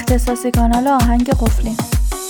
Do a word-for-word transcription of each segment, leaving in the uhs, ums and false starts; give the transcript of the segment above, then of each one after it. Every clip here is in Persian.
اختصاصی کانال آهنگ قفلی.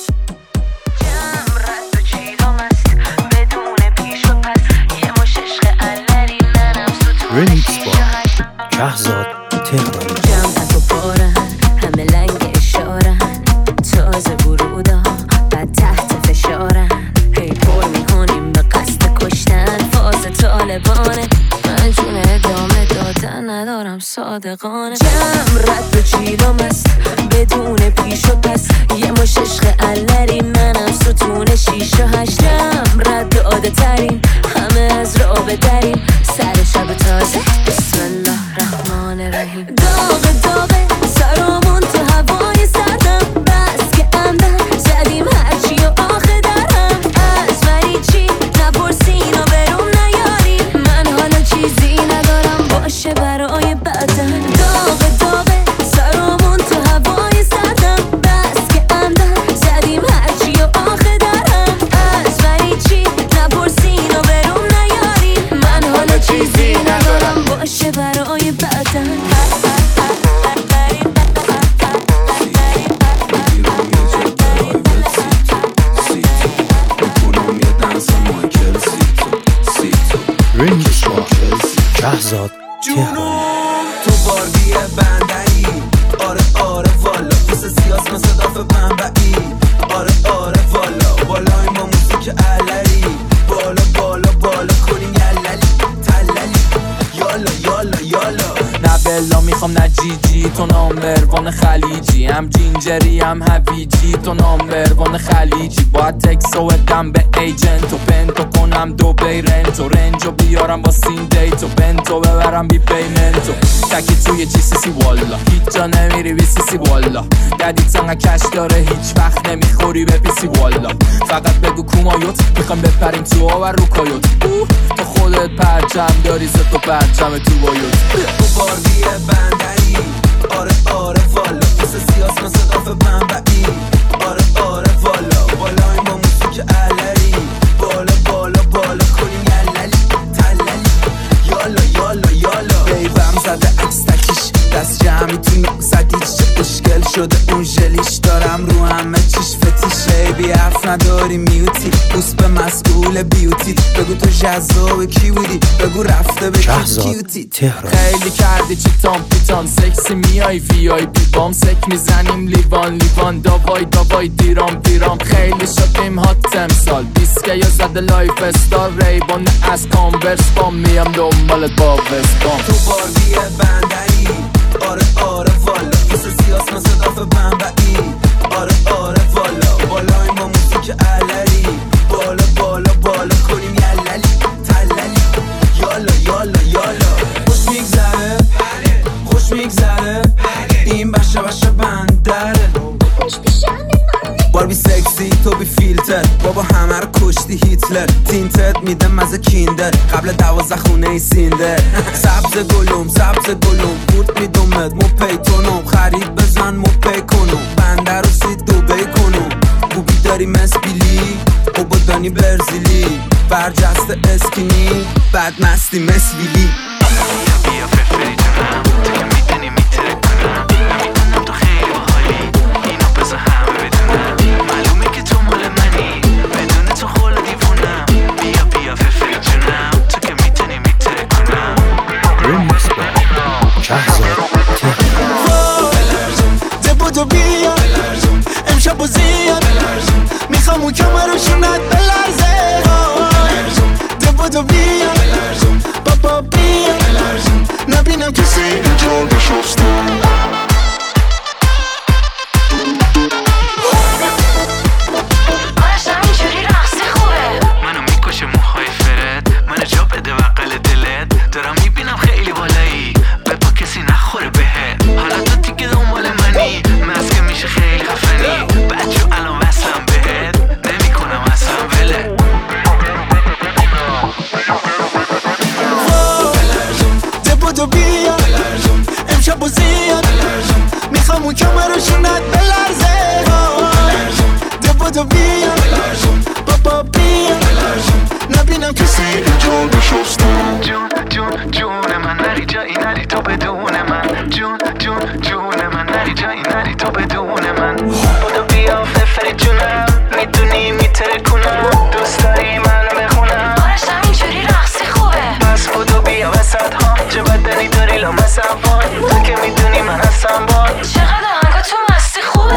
ریمیکس با شهزاد تهرانی. جمع تو بارن همه لنگ اشارن، تازه ورودا بعد تحت فشارن، هی پر میکنیم به قصد کشتن، فاز طالبانه من جون ادامه دادن ندارم صادقانه. جمع رد و جیبام است بدون پیش و پس، یه مش عشق علری منم ستون شیش و هشت. جمع رد عاده ترین همه از راه بدریم، سر شب تازه بسم الله الرحمن الرحیم. داغ داغه سرامون تو هوای سردم، بس که عمدن زدیم هرچی و آخه درم، از ولی چی نپرسین و برون نیاریم، من حالا چیزی ندارم باشه برای بعدن. داغ داغه سرامون تو هوای سردم، بس که عمدن زدیم هرچی و آخه درم، از ولی چی نپرسین و برون نیاریم، من حالا چیزی ندارم باشه برای بعدن. ریمیکس با شهزاد تهرانی. تو باردی بندری، آره آره والا پس سیاس مثل داف بنبعی، آره آره والا بالای ما موسیقی علری، بالا بالا بالا کنیم یللی تللی، یالا یالا یالا. نه بلا میخوام نه جیجی، تو نامبروان خلیجی، هم جینجری هم هویجی، تو نامبروان خلیجی. باید تکسو ادم به ایجنت و پنتو کنم دو بی رنتو، رنجو بیارم با سین دیتو، بنتو ببرم بی پیمنتو، تکی توی چی سی سی والا هیچ جا نمیری بی سی سی والا، ددیت انقا کش داره هیچ وقت نمیخوری به پی سی والا، فقط بگو کومایوت میخوام بپریم تو و رو کایوت، تو خودت پرچم داری ست و پرچم تو بایوت. تو باردی بندری، آره آره والا پس سیاس مثل داف بنبعی، آره آره والا بالای ما موسیقی علری، بالا بالا بالا کنیم یللی تللی، یالا یالا یالا. بیبم زده عکس تکیش دست جمعی تو نقصدیش، چه اشکل شده اون جلیش، دارم رو همه چیش فتیش، بی حرف نداری میوتی بوس به مسئول بیوتی، بگو تو جذاب کی بودی، بگو رفته به کیوتی. خیلی کردی چی تام پیتان سکسی میای وی آی پی بام، سک میزنیم لیوان لیوان داوای داوای دیرام دیرام، خیلی شدیم هات امسال دیسکه یا زده لایف استار، ریبان از کانورس بام میام دنبالت با وستبام. تو باردی بندری، آره آره والا پس سیاس مثل داف بنبعی، آره آره والا بالای ما موسیقی علری، بالا بالا بالا کنیم یللی تللی، یالا یالا یالا. خوش میگذره خوش میگذره این بشه بشه بندره، باربی سکسی تو بی فیلتر، بابا همه رو کشتی هیتلر، تینتت میده مزه کیندر قبل دوازده خونه ای سیندر، سبز گلوم سبز گلوم بورد میدومت مو پیتونم، خرید بزن مو پی کنم، بنده رو سید دوبی کنم، بوبی داری مسبیلی بابا دانی برزیلی، برجست اسکینی بد مستی مسویلی. بیا فرفری جونم تو که میدنی میتره کنم، نمیدونم تو خیلی باحالی اینو بذار همه بدونم، معلومه که تو مال منی بدون تو خول دیوونم، بیا بیا فرفری جونم تو که میدنی میتره کنم. ریمیکس با شهزاد بلرزون دبودو بیا امشب و زیاد میخوام اون کمرشونت بلرزه، دبودو بیا بابا بیا نبینم کسی اینجا نشسته. منو میکشه موهای فرد، منو جا بده بقل دلت، دارم میبینم خیلی بالایی بپا کسی نخوره بهت، حالا تو دیگه دنبال منی مسکه میشه خیلی خفنی، بچه الان وصلم بهت نمیکنم اصلا وله. بلرزون دبودو بیا امشب و زیاد میخوام اون کمرشونت بلرزه، دبودو بیا بابا بیا نبینم کسی اینجا نشسته. جون جون جون من نری جایی نری تو بدون من، جون جون جون من نری جایی نری تو بدون میدونی لامسم وای تو که میدونی من هستم وای چقدر آهنگا تو مستی خوبه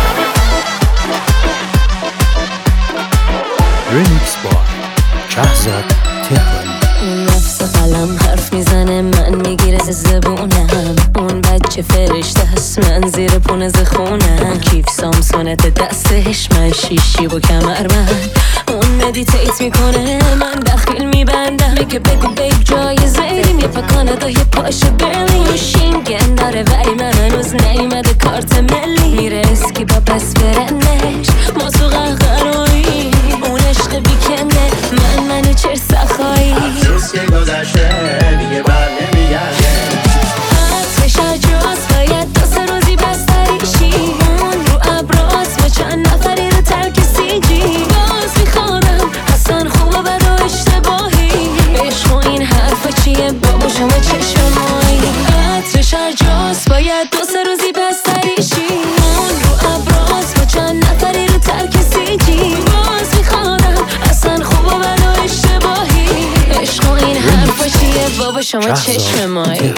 ریمیکس با شهزاد تهرانی. اون نفس قلم حرف میزنه من میگیره زبونم اون بچه فرشته هست من زیر پونز خونم کیف سامسونت دستش من شیشی و کمر من اون مدیتیت میکنه من دخیل میبندم میگه بگو بیب جای زیریم یه پا کانادا یه پاش برلین شینگن داره ولی من هنوز نیومده کارت ملی میره اسکی با پس فرنش ما تو قهقرایی اون عشق بیکنده من منو چر سخایی افسوس که گذشته دیگه بر نمیگرده عطرش عجاز باید دو سه روزی بستریشی اون رو ابراز با چند نفری رو ترک سیجی باز میخوانم اصلا خوب و بد و اشتباهی عشق و این حرفا چیه بابا شما چشم مایی عطرش عجاز باید دو سه روزی بستریشی اون رو ابراز با چند نفری رو ترک سیجی باز میخوانم اصلا خوب و بد و اشتباهی عشق و این حرفا چیه بابا شما چشم مایی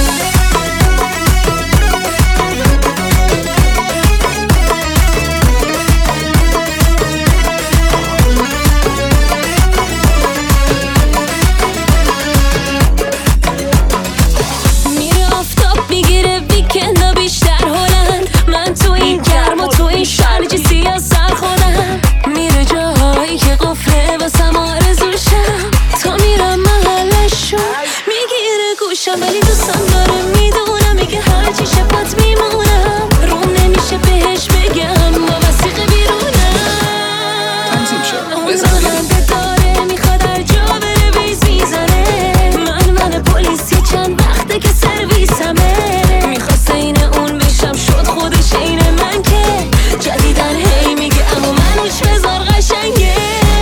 میره آفتاب میگیره ویکندا بیشتر هلند من تو این گرم و تو این شرجی سیاه سر خودم میره جاهایی که قفله واسم آرزوشم تا میرم محلشون میگیره گوشم ولی دوستم داره میدونم میگه هرچی شبت میمونم روم نمیشه بهش بگم با وسیقه بیرونم اون راننده داره میخواد هر جا بره ویز میزنه من من پلیس یه چند وقته که سرویسمه میخواست این اون بشم شد خودش این من که جدیدن هی میگه اما منوش بذار قشنگه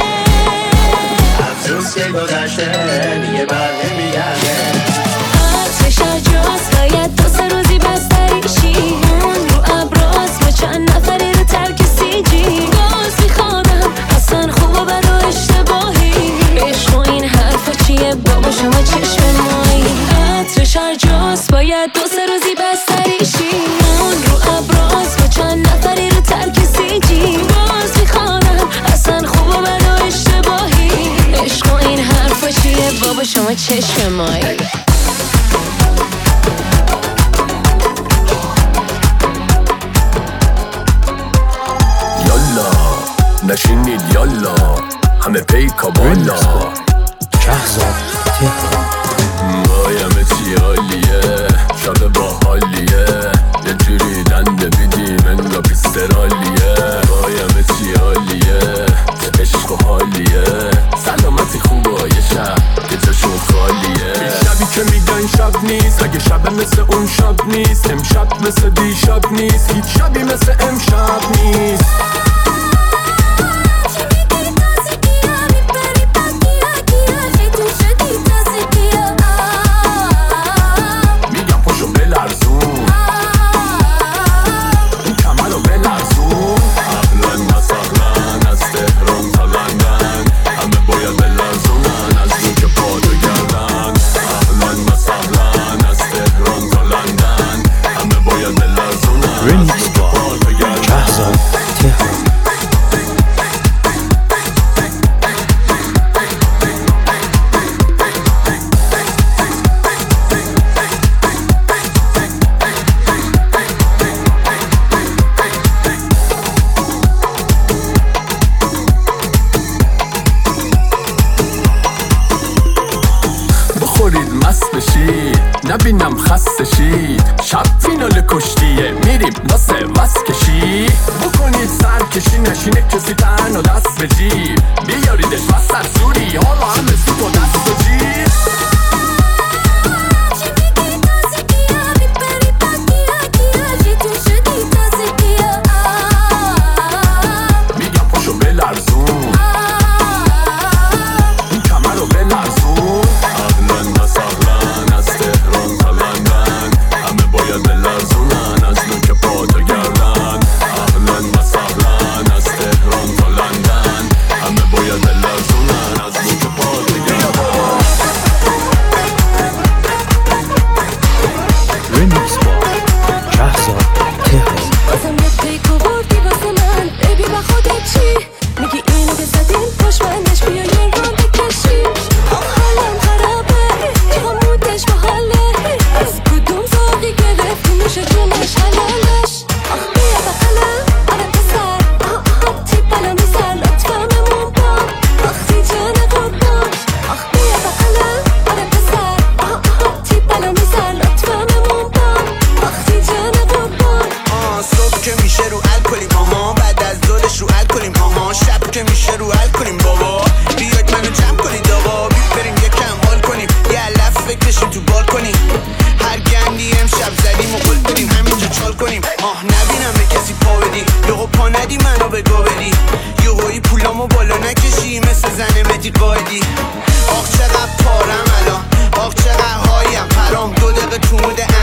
افسوس که گذشته دیگه بر نمیگرده عطرش عجاز باید دو سه روزی بستریشی اون رو ابراز با چند نفری رو ترک سیجی باز میخوانم اصلا خوب و بد و اشتباهی عشق و این حرفا چیه بابا شما چشم مایی عطرش عجاز باید دو سه روزی بستریشی اون رو ابراز با چند نفری رو ترک سیجی باز میخوانم اصلا خوب و بد و اشتباهی عشق و این حرفا چیه بابا شما چشم مایی یالا نشینید یالا همه پیکا بالا شهزاد تهرانی. مایمه چی حالیه شب با حالیه یه جوری دنده بیدیم انگا پیسترالیه مایمه چی حالیه چه عشق و حالیه سلامتی خوبه یه شب که چشون خالیه شبی که میگن شب نیست اگه شب مثل اون شب نیست امشب مثل دی شب نیست هیچ شبی مثل امشب نیست میگم پاشو بلرزون این کمر رو بلرزون اهلن و سهلن از تهران تا لندن همه باید بلرزونن از نوک پا و گردن اهلن و سهلن از تهران تا لندن همه باید بلرزونن از ریمیکس نوک با پا و گردن شهزاد تهرانی. بخورید مست بشید نبینم خسته شید شب فینال کشتیه میریم واسه وس کشی بکنید سر کشی نشینه کسی تن و دست به جیب بیاریدش وسط زوری حالا همه سوت و دست و جیب میگم پاشو بلرزون این کمر رو بلرزون اهلن و سهلن از تهران تا لندن همه باید بلرزونن از نوک پا تا گردن اهلن و سهلن از تهران تا لندن همه باید بلرزونن از نوک پا تا گردن لب زدیم و گل کنیم همینجا چال کنیم آه نبینم به کسی پا بدی یهو پا ندی منو به گا بدی یهویی پولامو بالا نکشی مثل زن مدی قایدی آخ چقدر پارم الان آخ چقدر هایم حرام دو دقیقه تو موده